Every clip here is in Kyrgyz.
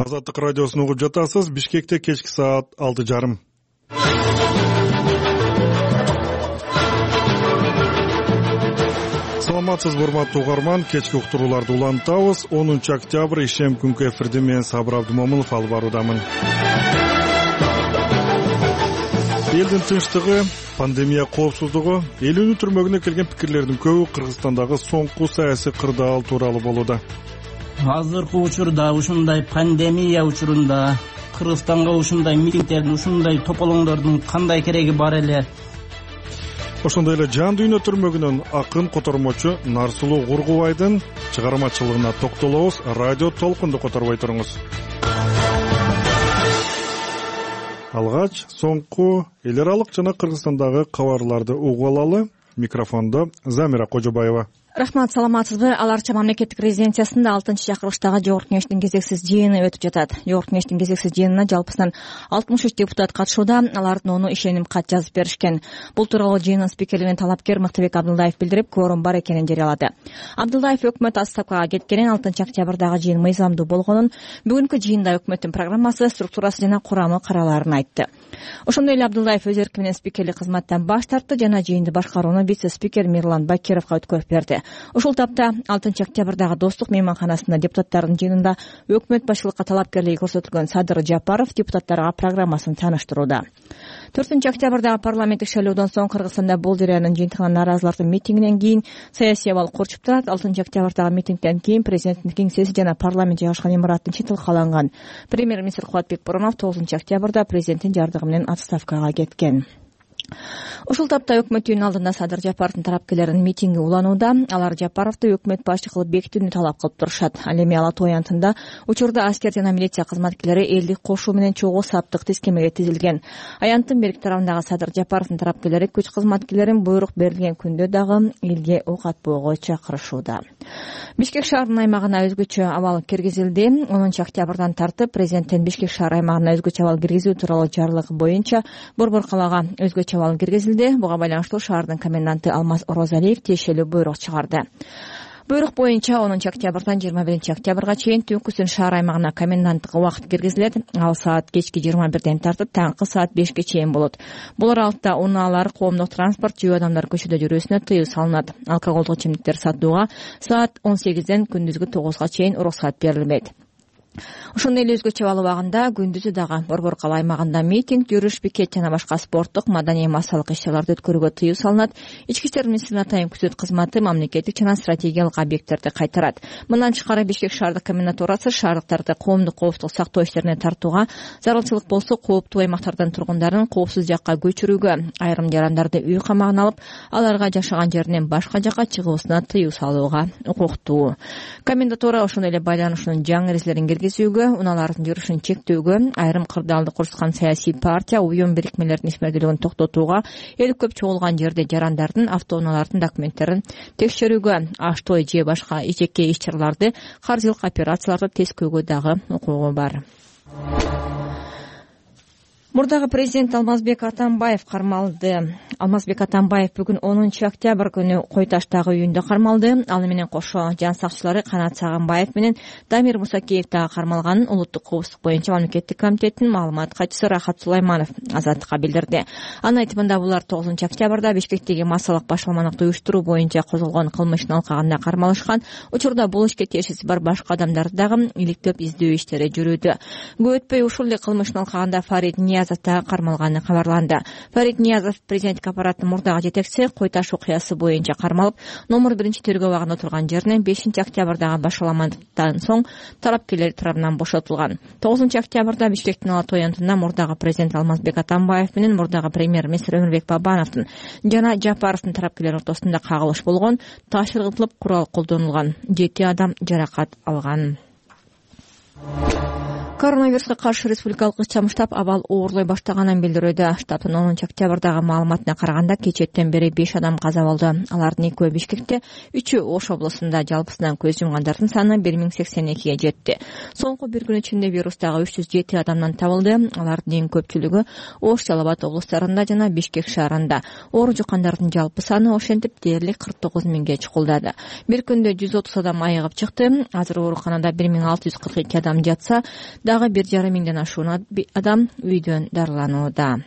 Азаттык радиосун угуп жатасыз. Бишкекте кечки саат 6:30. Саламатсызбы урматтуу угарман, кечки уктурууларды улантабыз. 10 октябрь ишем күнкү эфирде мен Сабыр Абдымомунов алып баруудамын. Элдин тынчтыгы, пандемия коопсуздугу, элүүнүн түрмөгүнө келген пикирлердин көбү Кыргызстандагы соңку саясий кырдаал тууралуу болууда. Азыркы учурда ушундай пандемия учурунда Кыргызстанга ушундай митингдердин, ушундай тополоңдордун кандай кереги бар эле? Ошондой эле Жан дүйнө түрмөгүнөн акын котормочу Нарсулуу Кургубайдын чыгармачылыгына токтолобуз. Радио толкунду которбой туруңуз. Алгач соңку эл аралык жана Кыргызстандагы кабарларды угуп алалы. Микрофондо Замира Кожобаева. Рахмат, саламатсызбы? Аларча мамлекеттик резиденциясында 6-чакырылыштагы жогорку кеңештин кезексиз жыйыны өтүп жатат. Жогорку кеңештин кезексиз жыйынына жалпысынан 63 депутат катышууда. Алардын 10-у ишеним кат жазып беришкен. Бул тууралуу жыйындын спикеринин талапкер Мыктыбек Абдылдаев билдирип, кворум бар экенин жарыялады. Абдылдаев өкмөт отставкага кеткенин, 6-октябрдагы жыйын мыйзамдуу болгонун, бүгүнкү жыйында өкмөттүн программасы, структурасы жана курамы каралаарын айтты. Ошондой эле Абдылдаев өз эрки менен спикерлик кызматтан баш тартты жана жыйынды башкарууну вице-спикер Мирлан Бакировго өткөрүп берди. Ушул тапта 6-октябрдагы Достук мейманканасында депутаттардын жыйынында өкмөт башчылыкка талапкерлиги көрсөтүлгөн Садыр Жапаров депутаттарга программасын тааныштырууда. 4-октябрдагы парламенттик шайлоодон соң Кыргызстанда бул жарыянын жыйынтыгынан нааразылардын митингинен кийин саясий абал курчуп турат. 6-октябрдагы митингден кийин президенттин кеңсеси жана парламент жайгашкан имараттын ичи талкаланган. Премьер-министр Кубатбек Боронов 9-октябрда президенттин жардыгы менен отставкага кеткен. Ушул тапта өкмөт үйүнүн алдында Садыр Жапаровдун тарапкерлеринин митинги уланууда. Алар Жапаровду өкмөт башчы кылып бекитүүнү талап кылып турушат. Ал эми Ала Тоо аянтында учурда аскер жана милиция кызматкерлери элдик кошуу менен чогуу саптык тизкемеге тизилген. Аянттын берки тарабындагы Садыр Жапаровдун тарапкерлери күч кызматкерлерин буйрук берилген күндө дагы элге ок атпоого чакырышууда. Бишкек шаарынын аймагына өзгөчө абал киргизилди. 10-октябрдан тартып президенттин Бишкек шаар аймагына өзгөчө абал киргизүү тууралуу жарлыгы боюнча Борбор калаага өзгөчө абал киргизилди. Буга байланыштуу шаардын коменданты Алмаз Орозалиев тиешелүү буйрук чыгарды. Буйрук боюнча 10-октябрдан 21-октябрга чейин түнкүсүн шаар аймагына коменданттык убакыт киргизилет. Ал саат кечки 21ден тартып таңкы саат 5ке чейин болот. Бул аралыкта унаалар, коомдук транспорт, жөө адамдар көчөдө жүрүүсүнө тыюу салынат. Алкоголдук ичимдиктер сатууга саат 18ден күндүзгү 9га чейин уруксат берилбейт. Ошондой эле өзгөчө абал убагында күндүзү дагы Борбор кала аймагында митинг, жүрүш, пикет жана башка спорттук, маданий массалык иш-чараларды өткөрүүгө тыюу салынат. Ички иштер министринин атайын күзөт кызматы мамлекеттик жана стратегиялык объекттерди кайтарат. Мындан тышкары Бишкек шаардык комендатурасы шаардыктарды коомдук коопсуздук сактоо иштерине тартууга, зарылчылык болсо кооптуу аймактардан тургундарын коопсуз жакка көчүрүүгө, айрым жарандарды үй камагына алып, аларга жашаган жеринен башка жакка чыгуусуна тыюу салууга укуктуу. Комендатура ошондой эле байланышынын жаңы эрежелерин киргизүүгө, унаалардын жүрүшүн чектөөгө, айрым кырдаалды курчаткан саясий партия, уюм бирикмелердин ишмердүүлүгүн токтотууга, эл көп чогулган жерде жарандардын, автоунаалардын документтерин текшерүүгө, аш-той же башка жеке иш-чараларды, каржылык операцияларды тескөөгө дагы укугу бар. Мурдагы президент Алмазбек Атамбаев кармалды. Алмазбек Атамбаев бүгүн 10-октябрь күнү Кой таштагы үйүндө кармалды. Ал менен кошо жан сакчылары Канат Сагынбаев менен Дамир Мусакеев дагы кармалганын улуттук коопсуздук боюнча мамлекеттик комитеттин маалымат катчысы Рахат Сулайманов Азаттыкка билдирди. Анын айтымында булар 9-октябрда Бишкектеги массалык башаламандыкты уюштуруу боюнча козголгон кылмыштын алкагында кармалышкан. Учурда бул ишке тиешеси бар башка адамдарды дагы иликтеп издөө иштери жүрүүдө. Көп өтпөй ушул эле кылмыштын алкагында Фарид кармалганы кабарланды. Фарид Ниязов президенттик аппараттын мурдагы жетекчиси Кой таш окуясы боюнча кармалып, номер 1 тергөө абагында отурган жеринен 5-октябрдагы башаламандыктан соң талапкерлер тарабынан бошотулган. 9-октябрда Бишкектин Ала Тоо аянтында мурдагы президент Алмазбек Атамбаев менен мурдагы премьер-министр Өмүрбек Бабановдун жана Жапаровдун тарапкерлери ортосунда кагылыш болгон, таш ыргытылып, курал колдонулган. 7 адам жаракат алган. Коронавируска каршы республикалык иш-чам штаб абал оорлой баштаганын билдирүүдө. Штабтын 10-октябрдагы маалыматына караганда кечээттен бери 5 адам каза болду. Алардын 2-өө Бишкекте, 3-ü Ош облусунда. Жалпысынан көз жумгандардын саны 1082ге жетти. Соңку бир күн ичинде вирустагы 307 адамдан табылды. Алардын эң көпчүлүгү Ош, Жалал Абад облустарында жана Бишкек шаарында. Оору жуккандардын жалпы саны ошентип дээрлик 49 миңге чукулдады. Бир күндө 130 адам айыгып чыкты. Азыр ооруканада 1642 адам жатса, дагы 1,5 миңден ашуун адам үйдөн дарыланууда.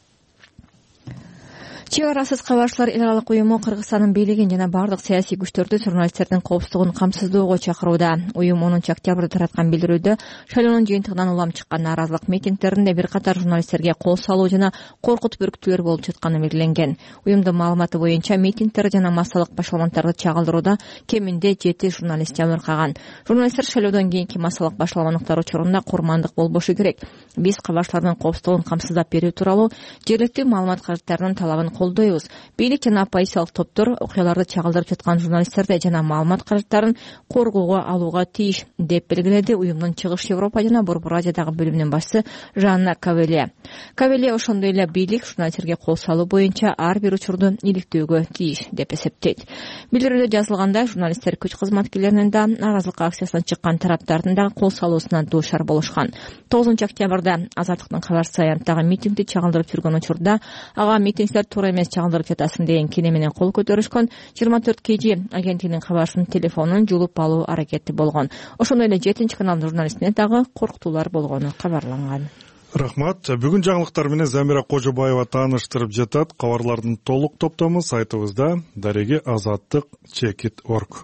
Чек арасыз кабарчылар эл аралык уюму Кыргызстандын бийлигин жана бардык саясий күчтөрдү журналисттердин коопсуздугун камсыздоого чакырууда. Уюм 10 октябрда тараткан билдирүүдө шайлоонун жыйынтыгынан улам чыккан нааразылык митингдеринде бир катар журналисттерге кол салуу жана коркутуп үркүтүүлөр болуп жатканы белгиленген. Уюмдун маалыматы боюнча митингдер жана массалык башаламандарды чагылдырууда кеминде 7 журналист жабыркаган. Журналисттер шайлоодон кийинки массалык башаламандыктар учурунда курмандык болбошу керек. Биз кабарчылардын коопсуздугун камсыздап берүү тууралуу жергиликтүү маалымат каражаттарынын талабын колдойбуз. Бийлик жана оппозициялык топтор окуяларды чагылдырып жаткан журналисттерди жана маалымат каражаттарын коргоого алууга тийиш деп белгиледи уюмдун Чыгыш Европа жана Борбор Азиядагы бөлүмүнүн башчысы Жанна Кавеле. Кавеле ошондой эле бийлик журналисттерге кол салуу боюнча ар бир учурду иликтөөгө тийиш деп эсептейт. Билдирүүдө жазылгандай, журналисттер күч кызматкерлеринин да нааразылык акциясына чыккан тараптардын да кол салуусуна дуушар болушкан. 9 октябрда Азаттыктын кабарчысы аянттагы митингди чагылдырып жүргөн учурда ага митингчилер туура эмес чагылдырып жатасың деген кине менен кол көтөрүшкөн. 24 KG агенттигинин кабарчысынын телефонун жулуп алуу аракети болгон. Ошондой эле 7-каналдын журналистине дагы коркутуулар болгону кабарланган. Рахмат. Бүгүн жаңылыктар менен Замира Кожобаева тааныштырып жатат. Кабарлардын толук топтому сайтыбызда дареги azattik.org.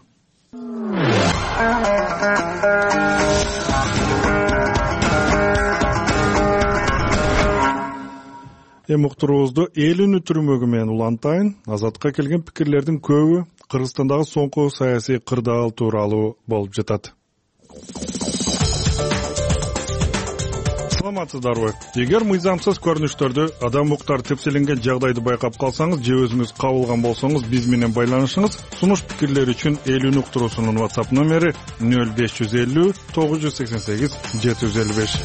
Уктуруубузду эл үнү түрмөгү менен улантайын. Азатка келген пикирлердин көбү Кыргызстандагы соңку саясий кырдаал тууралуу болуп жатат. Саламатсыздарбы? Эгер мыйзамсыз көрүнүштөрдү, адам укуктары тепселенген жагдайды байкап калсаңыз же өзүңүз кабылган болсоңуз биз менен байланышыңыз. Сунуш пикирлер үчүн эл үнү уктуруусунун WhatsApp номери 0550 988 755.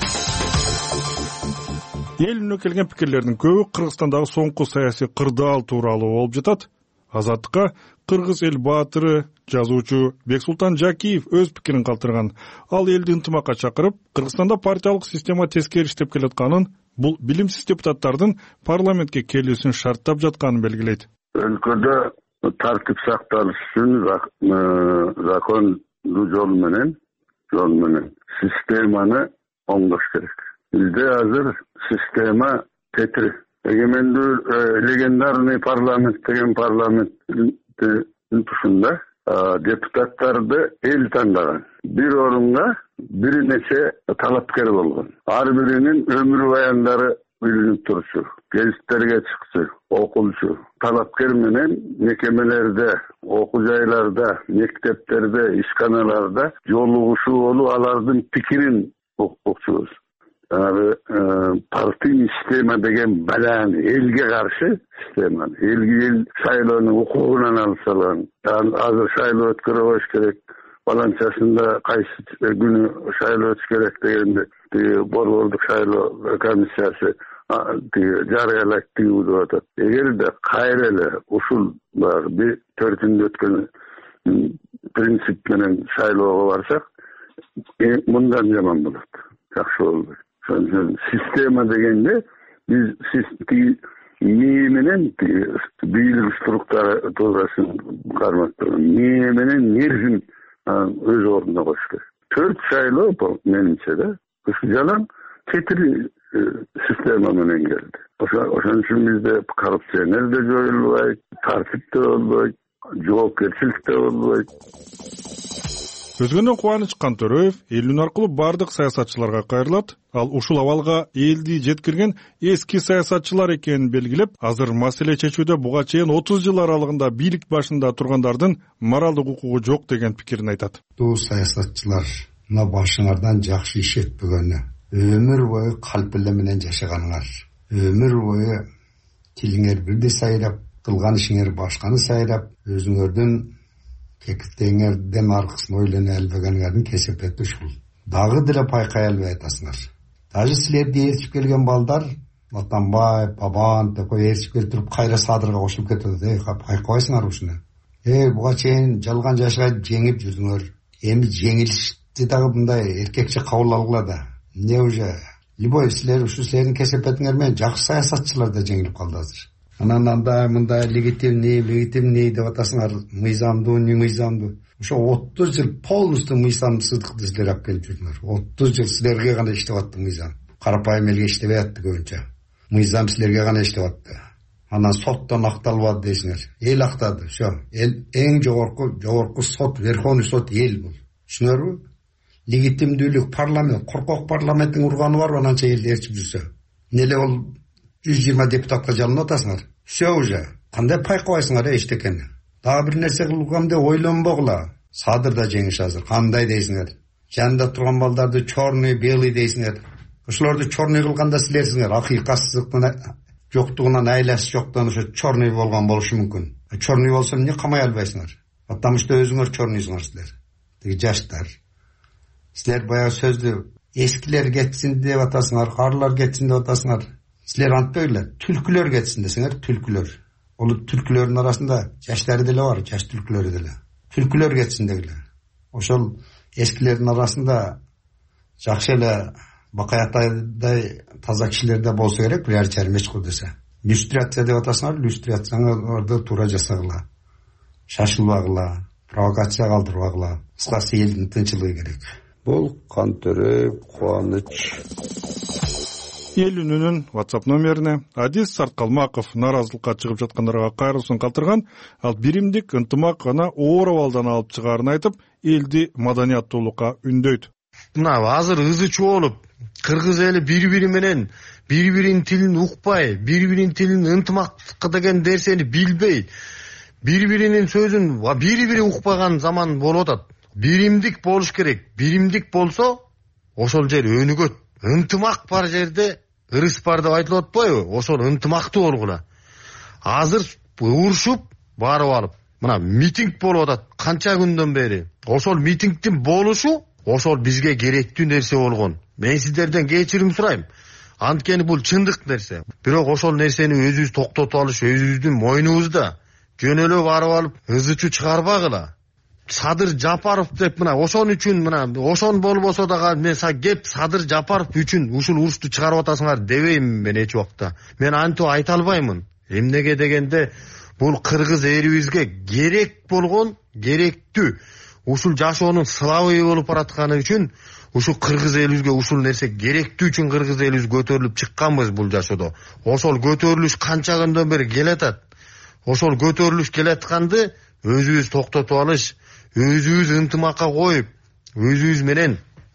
Эл үнүнө келген пикирлердин көбү Кыргызстандагы соңку саясий кырдаал тууралуу болуп жатат. Азаттыкка кыргыз эл баатыры, жазуучу Бексултан Жакиев өз пикирин калтырган. Ал элди ынтымакка чакырып, Кыргызстанда партиялык система тескери иштеп келатканын, бул билимсиз депутаттардын парламентке келүүсүн шарттап жатканын белгилейт. Өлкөдө тартип сакталыш үчүн закондуу жол менен системаны оңдош керек. Бизде азыр система тетир. Легендарный парламент деген парламенттин тушунда депутаттарды эл тандаган. Бир орунга бир нече талапкер болгон. Ар биринин өмүр баяндары билинип турчу. Гезиттерге чыкчу, окулчу. Талапкер менен мекемелерде, окуу жайларда, мектептерде, ишканаларда жолугушуу болуп алардын пикирин укчубуз. Партий система деген балаан элге каршы система. Эл шайлоонун укугунан алсалган. Азыр шайлоо өткөрөбөш керек. Баланчасында кайсы күнү шайлоо өтүш керек дегенде борбордук шайлоо комиссиясы жарыялайт деп атат. Эгерде кайра эле ушул бир 4-түндө өткөн принцип менен шайлоого барсак, мындан жаман болот. Жакшы болбойт. Система дегенде биз мээ менен бийлик структура туурасын кармактаган. Мээ менен нервин өз ордуна коюш керек. 4 шайлоо менимче да жалаң четири система менен келди. Ошон үчүн бизде коррупционер да жоюлбайт, тартип да болбойт, жоопкерчилик да болбойт. Өзгөнөн Кубаныч Кантөрөев элүн аркылуу бардык саясатчыларга кайрылат. Ал ушул абалга элди жеткирген эски саясатчылар экенин белгилеп, азыр маселе чечүүдө буга чейин 30 жыл аралыгында бийлик башында тургандардын моралдык укугу жок деген пикирин айтат. Бул саясатчылар мына башыңардан жакшы иш этпегени, өмүр бою калп менен жашаганыңар, өмүр бою тилиңер бирди сайрап, кылган ишиңер башканы сайрап, өзүңөрдүн кекиттеңерден аркысын ойлоно албаганыңардын кесепети ушул. Дагы деле пайкай албай атасыңар. Даже силерди ээрчип келген балдар, Атамбаев, Бабан деп ээрчип келип туруп кайра садырга кошулуп кетет. Пайкабайсыңар ушуну. Буга чейин жалган жашайт жеңип жүрдүңөр. Эми жеңилишти дагы мындай эркекче кабыл алгыла да. Эмне уже любой силердин кесепетиңер менен жакшы саясатчылар да жеңилип калды азыр. Анан мындай легитимный деп атасыңар, мыйзамдуу, не мыйзамдуу. ошо 30 жыл полностью мыйзам сыдыкты силер алып келип жүрдүңөр. 30 жыл силерге гана иштеп аттı мыйзам. Карапайым элге иштебей атты көбүнчө. Мыйзам силерге гана иштеп атты. Анан соттон акталбады дейсиңер. Эл актады. Ошо эл эң жогорку сот, Верховный сот эл бул. Түшүнөрбү? Легитимдүүлүк парламент, коркок парламенттин урганы бар, ананча элди ээрчип жүрсө. Эмне ол 120 депутатка жалынып атасыңар? Все уже. Кандай пайкабайсыңар эчтекени? Дагы бир нерсе кылгам деп ойлонбогула. Садырда жеңиш азыр. Кандай дейсиңер? Жанында турган балдарды черный, белый дейсиңер. Ошолорду черный кылганда силерсиңер. Акыйкатсыздыктын жоктугунан айласы жоктон ошо черный болгон болушу мүмкүн. Черный болсо эмне камай албайсыңар? Потому что өзүңөр черныйсыңар силер. Тиги жаштар. Силер баягы сөздү эскилер кетсин деп атасыңар, карлар кетсин деп атасыңар. Силер антпайлар, түлкүлөр кетсин десеңер, түлкүлөр. Ол түлкүлөрдүн арасында жаштары деле бар, жаш түлкүлөрү деле. Түлкүлөр кетсин дегиле. Ошол эскилердин арасында жакшы эле Бакаятайдай таза кишилер да болсо керек, бир чарым эч десе. Люстрация деп атасыңар, люстрацияңарды туура жасагыла. Шашылбагыла, провокация калтырбагыла. Кыскасы элдин тынчылыгы керек. Бул кантөрөк кубаныч. Эл үнүнүн WhatsApp номерине Адис Сарткалмаков наразылыкка чыгып жаткандарга кайрылсын калтырган, ал биримдик ынтымак гана оор абалдан алып чыгаарын айтып, элди маданияттуулукка үндөйт. Мына азыр ызычуу болуп, кыргыз эли бири-бири менен бири-биринин тилин укпай, бири-биринин тилин ынтымактыкка деген нерсени билбей, бири-биринин сөзүн бири-бири укпаган заман болуп атат. Биримдик болуш керек. Биримдик болсо, ошол жер өнүгөт. Ынтымак бар жерде ырыс бар деп айтылып атпайбы? Ошол ынтымактуу болгула. Азыр урушуп, барып алып, мына митинг болуп атат. Канча күндөн бери. Ошол митингдин болушу ошол бизге керектүү нерсе болгон. Мен сиздерден кечирим сурайм. Анткени бул чындык нерсе. Бирок ошол нерсени өзүбүз токтотуп алыш өзүбүздүн мойнубузда. Жөн эле барып алып ызычуу чыгарбагыла. Садыр Жапаров деп мына ошон үчүн мына ошон болбосо дагы мен кеп Садыр Жапаров үчүн ушул урушту чыгарып атасыңар дебейм мен эч убакта. Мен антип айта албаймын. Эмнеге дегенде бул кыргыз элибизге керек болгон, керектүү. Ушул жашоонун славы болуп баратканы үчүн ушул кыргыз элибизге ушул нерсе керектүү үчүн кыргыз элибиз көтөрүлүп чыкканбыз бул жашоодо. Ошол көтөрүлүш канча күндөн бери келатат. Ошол көтөрүлүш келатканды өзүбүз токтотуп алыш, өзүбүз ынтымакка коюп, өзүбүз менен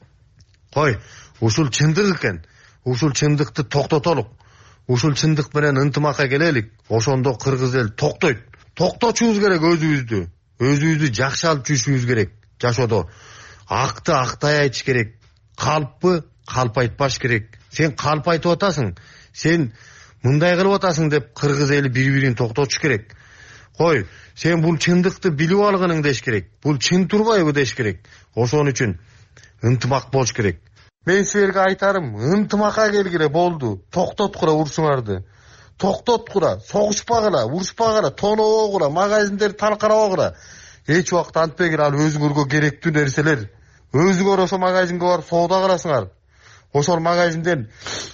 кой, ушул чындык экен. Ушул чындыкты токтотолук. Ушул чындык менен ынтымакка келелик. Ошондо кыргыз эл токтойт. Токтотушубуз керек өзүбүздү. Өзүбүздү жакшы алып жүрүшүбүз керек. Жашоодо акты актай айтыш керек. Калппы калп айтпаш керек. Сен калп айтып атасың. Сен мындай кылып атасың деп кыргыз эли бири-бирин токтотуш керек. Кой, сен бул чындыкты билип алгының деш керек. Бул чын турбайбы деш керек. Ошон үчүн ынтымак болуш керек. Мен силерге айтарым, ынтымакка келгиле болду. Токтоткула урушуңарды. Токтоткула, согушпагыла, урушпагыла, тонобогула, магазиндерди талкарабагыла. Эч убакта антпегиле, ал өзүңөргө керектүү нерселер. Өзүңөр ошо магазинге барып соода кыласыңар. Ошол магазинден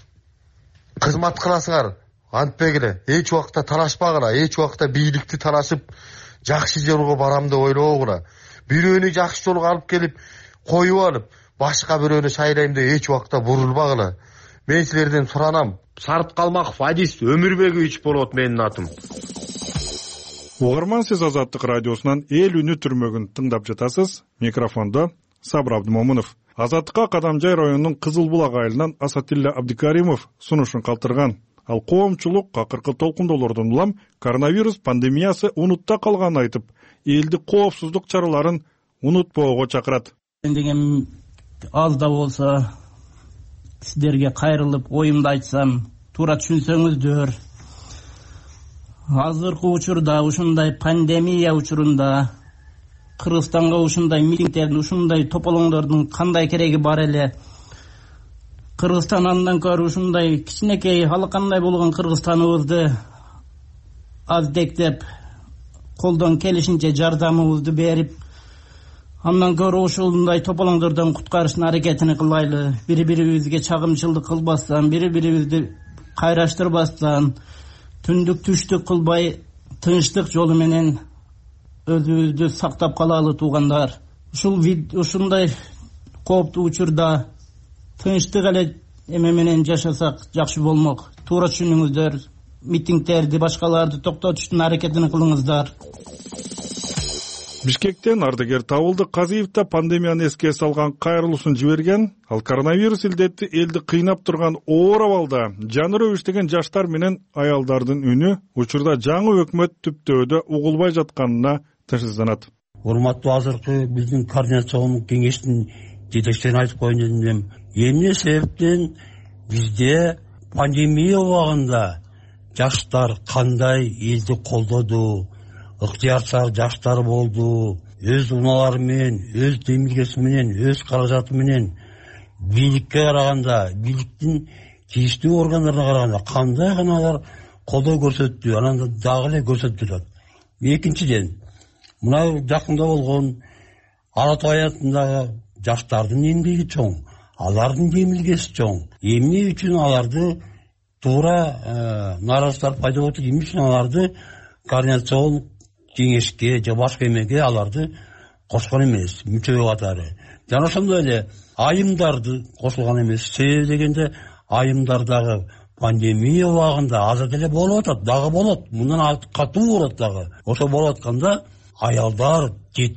кызмат кыласыңар. Антпегиле, эч убакта талашпагыла, эч убакта бийликти талашып, жакшы жолго барам деп ойлобогула. Бирөөнү жакшы жолго алып келип, коюп алып, башка бирөөнү шайлайм деп эч убакта бурулбагыла. Мен силерден суранам. Сарткалмаков Адис Өмүрбекович болот менин атым. Угарман, сиз Азаттык радиосунан эл үнү түрмөгүн тыңдап жатасыз. Микрофондо Сабыр Абдымомунов. Азаттыкка Кадамжай районунун Кызыл Булак айылынан Асатилла Абдикаримов сунушун калтырган. Ал коомчулук акыркы толкундоолордон улам коронавирус пандемиясы унутта калганын айтып, элди коопсуздук чараларын унутпоого чакырат. Деген аз да болсо сиздерге кайрылып оюмду айтсам, туура түшүнсөңүздөр. Азыркы учурда ушундай пандемия учурунда Кыргызстанга ушундай митингдердин, ушундай тополоңдордун кандай кереги бар эле? Кыргызстан андан көрө ушундай кичинекей алакандай болгон Кыргызстаныбызды аздектеп, колдон келишинче жардамыбызды берип, андан көрө ушундай тополоңдордон куткарыштын аракетин кылайлы. Бири-бирибизге чагымчылдык кылбастан, бири-бирибизди кайраштырбастан, түндүк түштүк кылбай, тынчтык жолу менен өзүбүздү сактап калалы туугандар. Ушундай кооптуу учурда тынчтык эле эме менен жашасак жакшы болмок. Туура түшүнүңүздөр, митингдерди, башкаларды токтотуштун аракетин кылыңыздар. Бишкектен ардагер Табылды Казиев да пандемияны эске салган кайрылуусун жиберген. Ал коронавирус илдети элди кыйнап турган оор абалда жаныры өбүштеген жаштар менен аялдардын үнү учурда жаңы өкмөт түптөөдө угулбай жатканына тынчсызданат. Урматтуу азыркы биздин координацион кеңештин жетекчилерин айтып коеюн дедим элем. Эмне себептен бизде пандемия убагында жаштар кандай элди колдоду, ыктыярчы жаштар болду, өз унаалары менен, өз демилгеси менен, өз каражаты менен бийликке караганда, бийликтин тийиштүү органдарына караганда кандай гана алар колдоо көрсөттү, анан дагы эле көрсөтүп жатат. Экинчиден, мына жакында болгон ала таянатындагы жаштардын эмгеги чоң, алардын демилгеси чоң. Эмне үчүн аларды туура наразылыктар пайда болуп, эмне үчүн аларды координацион кеңешке же башка эмеге аларды кошкон эмес, мүчө катары. Жана ошондой эле айымдарды кошулган эмес. Себеби дегенде айымдардагы пандемия убагында азыр деле болуп атат, дагы болот, мындан катуу болот дагы. Ошо болуп атканда аялдар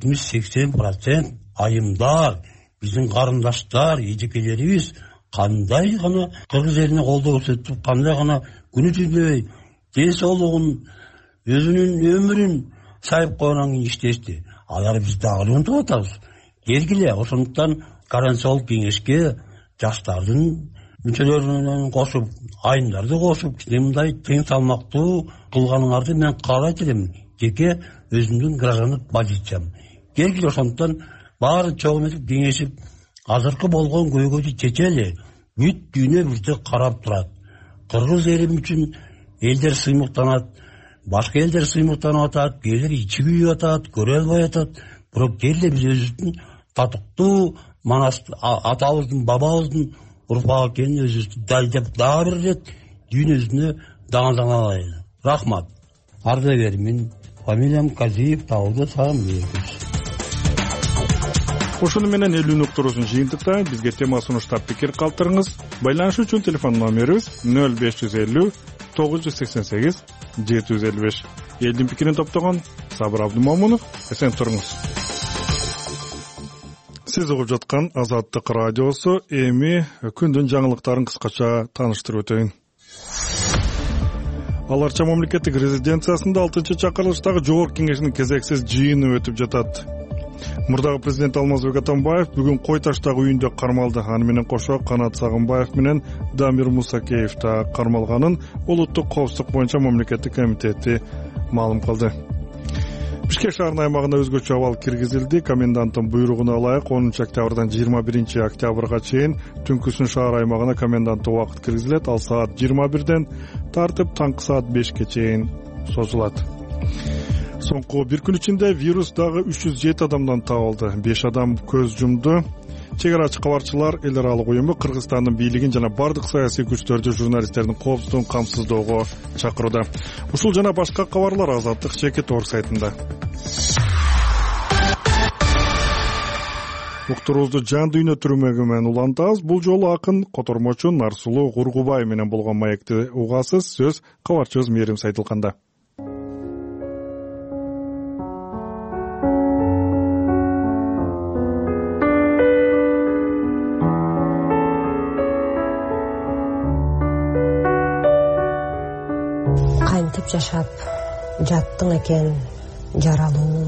70-80% айымдар, биздин карындаштар, эжекелерибиз кандай гана кыргыз элине колдоо көрсөтүп, кандай гана күнү түндөй ден соолугун, өзүнүн өмүрүн сайып койгондон кийин иштешти. Алар биз дагы унутуп атабыз. Келгиле, ошондуктан координацион кеңешке жаштардын мүчөлөрүн кошуп, айымдарды кошуп, мындай тең салмактуу кылганыңарды мен каалайт элем. Жеке өзүмдүн граждандык позициям. Келгиле, ошондуктан баары чогуу этип кеңешип, азыркы болгон көйгөйдү чечели. Бүт дүйнө бизди карап турат. Кыргыз эли үчүн элдер сыймыктанат, башка элдер сыймыктанып атат, кээдер ичи күйүп атат, көрө албай атат. Бирок келе биз өзүбүздүн татыктуу атабыздын, бабабыздын урпагы экенин өзүбүздү далилдеп дагы бир ирет дүйнө жүзүнө даңазаңалайлы. Рахмат. Ардагермин, фамилиям Казиев Табылды Саамбекович. Ошону менен элүү уктуруусун жыйынтыктайт. Бизге тема сунуштап пикир калтырыңыз. Байланыш үчүн телефон номерибиз 0550 988 755. Элдин пикирин топтогон Сабыр Абдымомунов. Эсен туруңуз. Сиз угуп жаткан Азаттык радиосу. Эми күндүн жаңылыктарын кыскача тааныштырып өтөйүн. Аларча мамлекеттик резиденциясында 6-чакырылыштагы жогорку кеңештин кезексиз жыйыны өтүп жатат. Мурдагы президент Алмазбек Атамбаев бүгүн Кой таштагы үйүндө кармалды. Аны менен кошо Канат Сагынбаев менен Дамир Мусакеев да кармалганын улуттук коопсуздук боюнча мамлекеттик комитети маалым кылды. Бишкек шаарынын аймагына өзгөчө абал киргизилди. Коменданттын буйругуна ылайык 10 октябрдан 21 октябрга чейин түнкүсүн шаар аймагына коменданттык убакыт киргизилет. Ал саат 21ден тартып таңкы саат 5ке чейин созулат. Соңку бир күн ичинде вирус дагы 307 адамдан табылды. 5 адам көз жумду. Чек арачы кабарчылар эл аралык уюму Кыргызстандын бийлигин жана бардык саясий күчтөрдү журналисттердин коопсуздугун камсыздоого чакырды. Ушул жана башка кабарлар Азаттык чекит орг сайтында. Уктуруубузду жан дүйнө түрмөгү менен улантабыз. Бул жолу акын котормочу Нарсулуу Кургубай менен болгон маекти угасыз. Сөз кабарчыбыз Мээрим Сайдылканда. Кантип жашап жаттың экен жаралуум,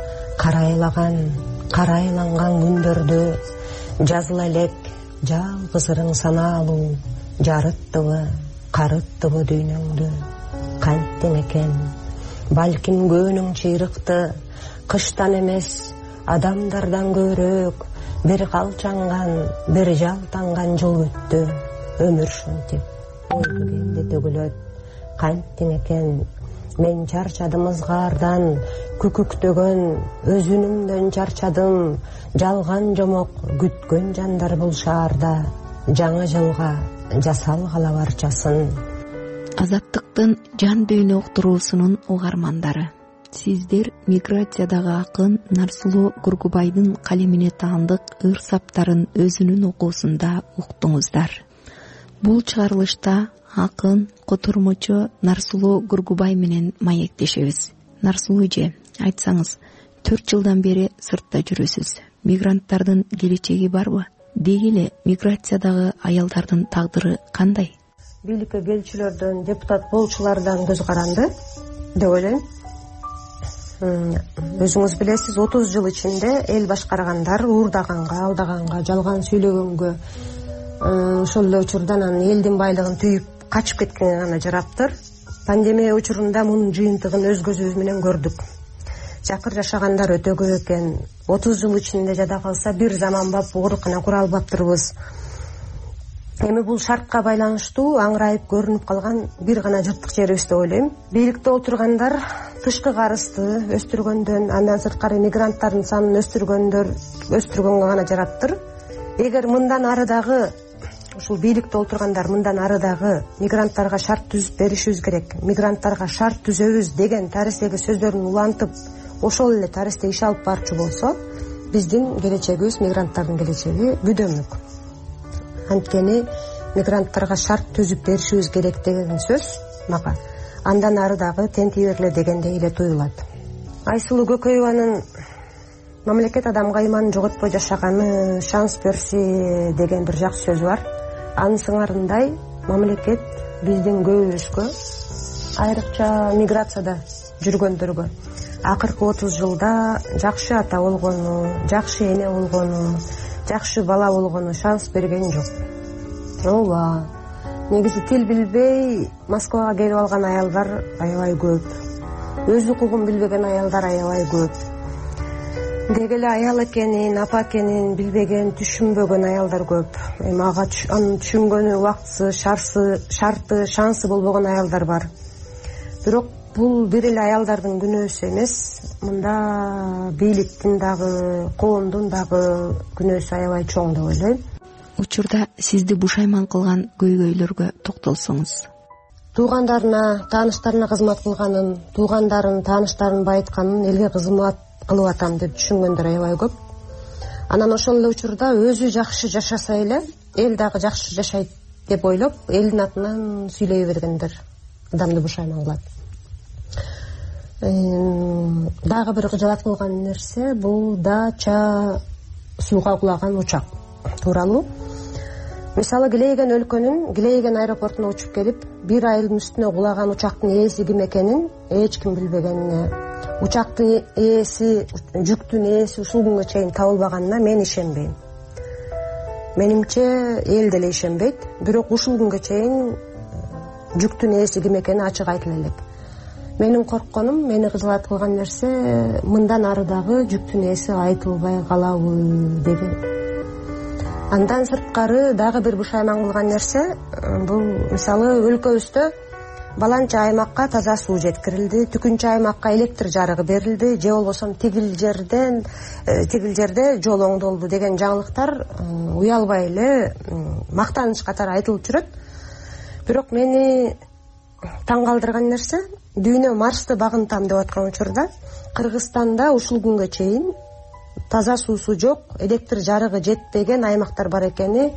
карайланган күндөрдө жазыла элек жалгыз ырың санаалуу, жарыттыбы, карыттыбы дүйнөңдү. Канттың экен, балким көөнүң чыйрыкты, кыштан эмес адамдардан көбүрөөк бир калчанган, бир жалтанган жыл өттү. Өмүр шынтип, ой дегенде төгүлөт. Канттың экен, мен чарчадым ызгаардан, күкүктөгөн өзүнүмдөн чарчадым. Жалган жомок күткөн жандар бул шаарда, жаңы жылга жасалгала барчасын. Азаттыктын жан дүйнө уктуруусунун угармандары, сиздер миграциядагы акын Нарсулуу Гургубайдын калемине таандык ыр саптарын өзүнүн окуусунда уктуңуздар. Бул чыгарылышта акын котормочу Нарсулуу Гургубай менен маектешебиз. Нарсулуу эже, айтсаңыз, 4 жылдан бери сыртта жүрөсүз. Мигранттардын келечеги барбы? Деги эле миграциядагы аялдардын тагдыры кандай? Бийликке келчүлөрдөн, депутат болчулардан көз каранды деп ойлойм. Өзүңүз билесиз, 30 жыл ичинде эл башкаргандар уурдаганга, алдаганга, жалган сүйлөгөнгө, ошол эле учурдан анан элдин байлыгын түйүп качып кеткенге гана жараптыр. Пандемия учурунда мунун жыйынтыгын өз көзүбүз менен көрдүк. Жакыр жашагандар өтө көп экен. 30 жыл ичинде жада калса бир заманбап оорукана кура албаптырбыз. Эми бул шартка байланыштуу аңырайып көрүнүп калган бир гана жыртык жерибиз деп ойлойм. Бийликте отургандар тышкы карызды өстүргөндөн, андан сырткары мигранттардын санын өстүргөнгө гана жараптыр. Эгер мындан ары дагы ушул бийликте отургандар мындан ары дагы мигранттарга шарт түзүп беришибиз керек, мигранттарга шарт түзөбүз деген тарестеги сөздөрүн улантып, ошол эле таресте иш алып барчу болсо, биздин келечегибиз, мигранттардын келечеги күдөмүк. Анткени мигранттарга шарт түзүп беришибиз керек деген сөз мага андан ары дагы тентий бергиле дегендей эле туюлат. Айсулуу Көкөеванын мамлекет адамга ыйманын жоготпой жашаганы шанс берси деген бир жакшы сөзү бар. Анын сыңарындай мамлекет биздин көбүбүзгө, айрыкча миграцияда жүргөндөргө акыркы 30 жылда жакшы ата болгону, жакшы эне болгону, жакшы бала болгону шанс берген жок. Ооба, негизи тил билбей Москвага келип алган аялдар аябай көп. Өз укугун билбеген аялдар аябай көп. Деги эле аял экенин, апа экенин билбеген, түшүнбөгөн аялдар көп. Эми ага анын түшүнгөнү, убактысы, шарты, шансы болбогон аялдар бар. Бирок бул бир эле аялдардын күнөөсү эмес, мында бийликтин дагы, коомдун дагы күнөөсү аябай чоң деп ойлойм. Учурда сизди бушайман кылган көйгөйлөргө токтолсоңуз. Туугандарына, тааныштарына кызмат кылганын, туугандарын, тааныштарын байытканын, элге кызмат кылып атам деп түшүнгөндөр аябай көп. Анан ошол эле учурда өзү жакшы жашаса эле, эл дагы жакшы жашайт деп ойлоп, элдин атынан сүйлөй бергендер адамды бушайман кылат. Дагы бир кыжалат кылган нерсе бул дача сууга кулаган учак тууралуу. Мисалы, Гилейген өлкөнүн Гилейген аэропортуна учуп келип, бир айылдын үстүнө кулаган учактын ээси ким экенин эч ким билбегенине, учактын ээси, жүктүн ээси ушул күнгө чейин табылбаганына мен ишенбейм. Менимче эл деле ишенбейт, бирок ушул күнгө чейин жүктүн ээси ким экени ачык айтыла элек. Менин коркконум, мени кыжалат кылган нерсе, мындан ары дагы жүктүн ээси айтылбай калабы деген. Андан сырткары дагы бир бушайман кылган нерсе, бул мисалы өлкөбүздө баланча аймакка таза суу жеткирилди, түкүнчү аймакка электр жарыгы берилди, же болбосо тигил жерде жол оңдолду деген жаңылыктар уялбай эле мактаныч катары айтылып жүрөт. Бирок мени таң калтырган нерсе, дүйнө Марсты багынтам деп аткан учурда Кыргызстанда ушул күнгө чейин таза суусу жок, электр жарыгы жетпеген аймактар бар экени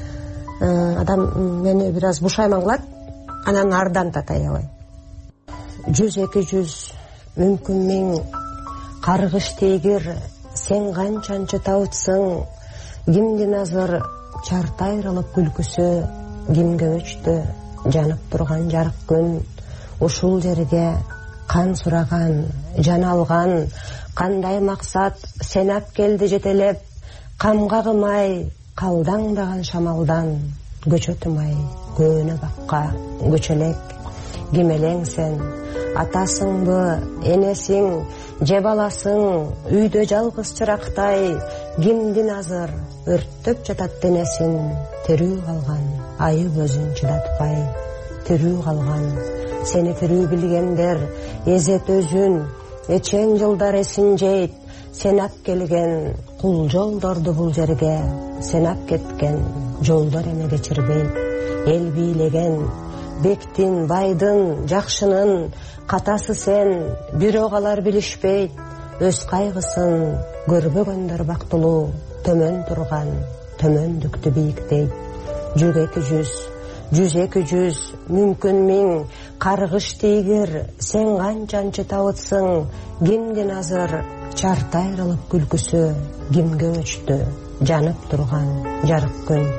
адам мени бир аз бушайман кылат, анан ардан татаябай. 100-200 мүмкүн миң каргыш тегир, сен канчанчы табытсың, кимдин азыр чарт айрылып күлкүсү, кимге өчтү жанып турган жарык күн, ушул жерге кан сураган, жан алган, кандай максат сен ап келди жетелеп, камга кымай калдаңдаган шамалдан, көчөтүмай көөнө бакка көчөлек, кимелең сен, атасыңбы, энесиң, же баласың, үйдө жалгыз чырактай, кимдин азыр өрттөп жатат денесин, тирүү калган, айып өзүн чыдатпай, тирүү калган, сени тирүү билгендер, эзет өзүн, эчен жылдар эсин жейт, сен ап келген кул жолдорду бул жерге, сен ап кеткен жолдор эме кечирбейт, эл бийлеген бектин, байдын, жакшынын катасы сен, бирок алар билишпейт өз кайгысын. Көрбөгөндөр бактылуу төмөн турган төмөндүктү бийиктейт. 100-200, 100-200, мүмкүн 1000 каргыш тийгир. Сен канчанчы табытсың, кимдин азыр чарт айрылып күлкүсү. Кимге өчтү жанып турган жарык күн.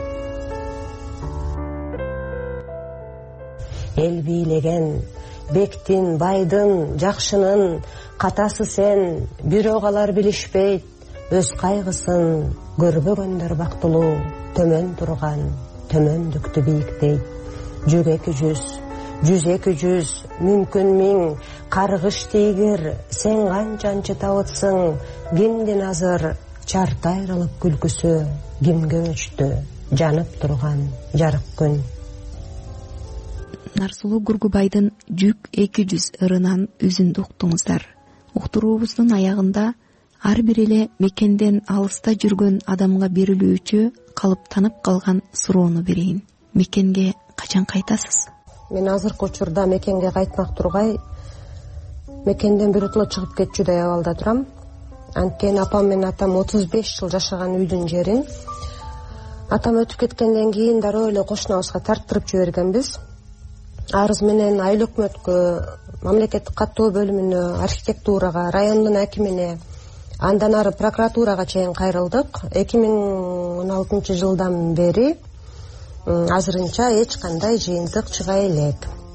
Эл бийлеген бектин, байдын, жакшынын катасы сен, бирок алар билишпейт өз кайгысын. Көрбөгөндөр бактылуу төмөн турган төмөндүктү бийиктейт. 100-200, 100-200, мүмкүн 1000 каргыш тийгир. Сен канчанчы табытсың, кимдин азыр чарт айрылып күлкүсү. Кимге өчтү жанып турган жарык күн. Нарсулуу Гургубайдын 100-200 ырынан үзүндү уктуңуздар. Уктуруубуздун аягында ар бир эле мекенден алыста жүргөн адамга берилүүчү калыптанып калган суроону берейин. Мекенге качан кайтасыз? Мен азыркы учурда мекенге кайтмак тургай, мекенден биротоло чыгып кетчүдөй абалда турам. Анткени апам менен атам 35 жыл жашаган үйдүн жерин атам өтүп кеткенден кийин дароо эле кошунабызга тарттырып жибергенбиз. Арыз менен айыл өкмөткө, мамлекеттик каттоо бөлүмүнө, архитектурага, райондун акимине, андан ары прокуратурага чейин кайрылдык. 2016 жылдан бери азырынча эч кандай жыйынтык чыга элек.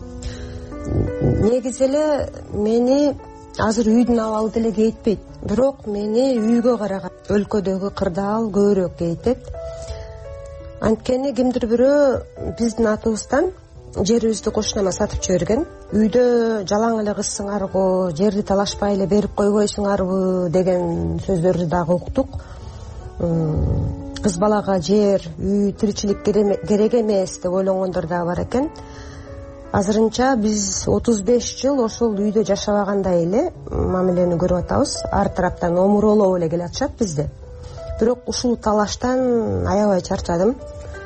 Негизи эле мени азыр үйдүн абалы деле кейитпейт, бирок мени үйгө караган өлкөдөгү кырдаал көбүрөөк кейитет. Анткени кимдир бирөө биздин атыбыздан жерибизди кошунама сатып жиберген. Үйдө жалаң эле кызсыңарбы, жерди талашпай эле берип койбойсуңарбы деген сөздөрдү дагы уктук. Кыз балага жер, үй, тиричилик керек эмес деп ойлонгондор дагы бар экен. Азырынча биз 35 жыл ошол үйдө жашабагандай эле мамилени көрүп атабыз. Ар тараптан омуролоп эле келатышат бизди. Бирок ушул талаштан аябай чарчадым.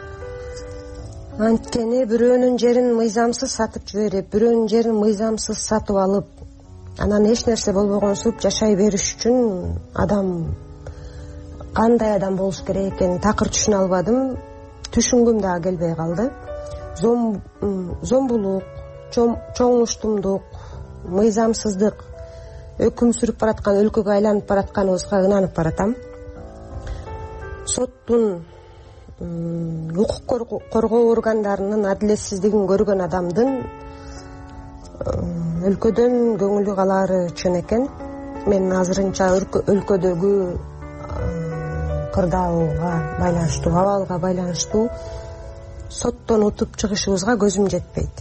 Анткени бирөөнүн жерин мыйзамсыз сатып жиберип, бирөөнүн жерин мыйзамсыз сатып алып, анан эч нерсе болбогонсуп жашай бериш үчүн адам кандай адам болуш керек экенин такыр түшүнө албадым. Түшүнгүм дагы келбей калды. Зомбулук, чоңуштумдук, мыйзамсыздык өкүм сүрүп бараткан өлкөгө айланып баратканыбызга ынанып баратам. Соттун, укук коргоо органдарынын адилетсиздигин көргөн адамдын өлкөдөн көңүлү калаары чын экен. Мен азырынча өлкөдөгү кырдаалга байланыштуу, абалга байланыштуу соттон утуп чыгышыбызга көзүм жетпейт.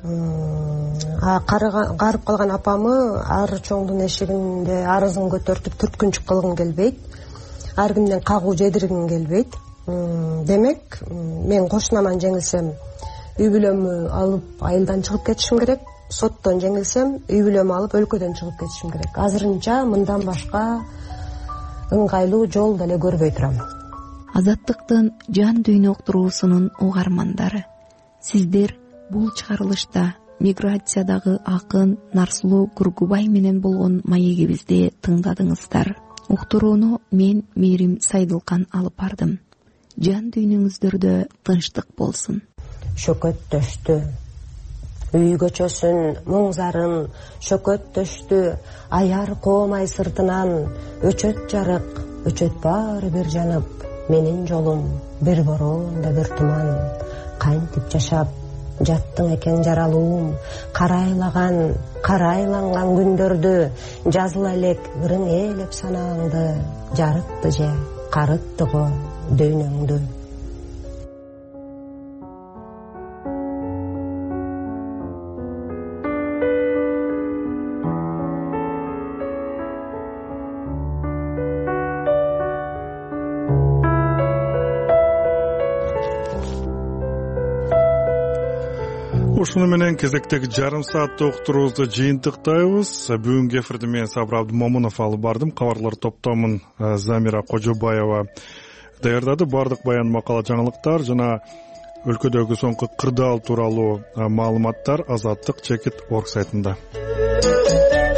Карып калган апамы ар чоңдун эшигинде арызын көтөртүп түрткүнчүк кылгым келбейт. Ар кимден кагуу жедиргим келбейт. Демек, мен кошунаман жеңилсем, үй бүлөмү алып айылдан чыгып кетишим керек. Соттон жеңилсем, үй бүлөмү алып өлкөдөн чыгып кетишим керек. Азырынча мындан башка ыңгайлуу жол деле көрбөй турам. Азаттыктын жан дүйнө уктуруусунун угармандары, сиздер бул чыгарылышта миграциядагы акын Нарсулуу Гургубай менен болгон маегибизди тыңдадыңыздар. Уктурууну мен Мээрим Сайдылкан алып бардым. Жан дүйнөңүздөрдө тынчтык болсун. Шөкөт төштү, үй көчөсүн муң зарын, шөкөт төштү, аяр коомай сыртынан, өчөт жарык, өчөт баары бир жанып, менин жолум бир бороонда бир туман. Кантип жашап жаттың экен жаралуум, карайланган күндөрдү, жазыла элек ырың ээлеп санааңды, жарытты же карытты го дүйнөңдү. Ушуну менен кезектеги жарым сааттык уктуруубузду жыйынтыктайбыз. Бүгүнкү эфирди мен Сабыр Абдымомунов алып бардым. Кабарлар топтомун Замира Кожобаева даярдады. Бардык баян, макала, жаңылыктар жана өлкөдөгү соңку кырдаал тууралуу маалыматтар Азаттык чекит орг сайтында.